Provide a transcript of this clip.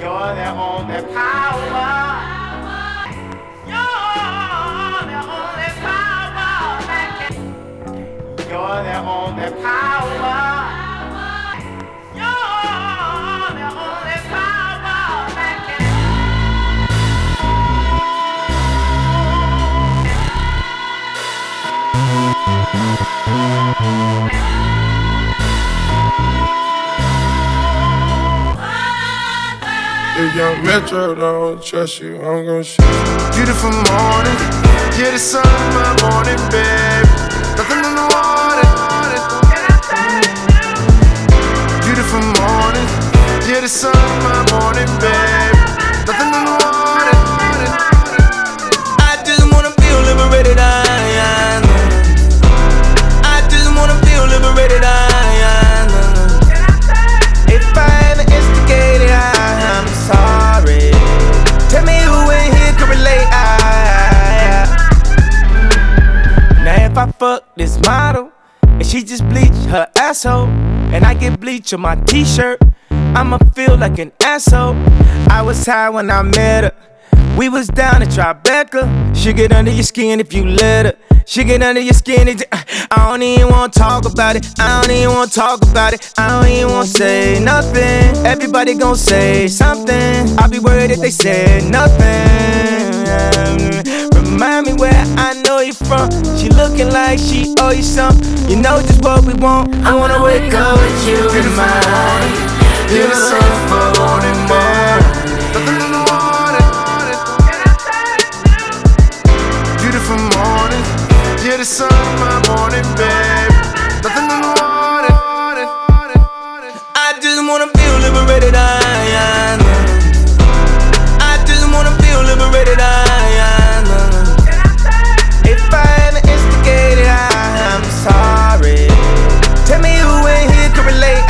You're the only power. You're the only power that can. You're the only power. You're the only power that can. If young Metro don't trust you, I'm gon' shoot you. Beautiful morning, yeah, the sun in my morning, babe. Nothing in the water. Beautiful morning, yeah, the sun in my morning, babe. Nothing in the water. I just wanna feel liberated, I just wanna feel liberated, If I ever instigated, I'm sorry. Tell me who in here can relate, Now if I fuck this model and she just bleach her asshole, and I get bleach on my t-shirt, I'ma feel like an asshole. I was high when I met her. We was down at Tribeca. She get under your skin if you let her. She get under your skin. I don't even wanna talk about it. I don't even wanna talk about it. I don't even wanna say nothing. Everybody gon' say something. I'll be worried if they said nothing. Remind me where I know you from. She looking like she owe you something. You know just what we want. I wanna wake up with you in my morning. Yeah, the sun for morning, nothing in the water. Beautiful morning, yeah, the sun in my morning, babe. Nothing in the water. I just wanna feel liberated, I just wanna feel liberated, If I ever instigated, I'm sorry. Tell me who in here can relate.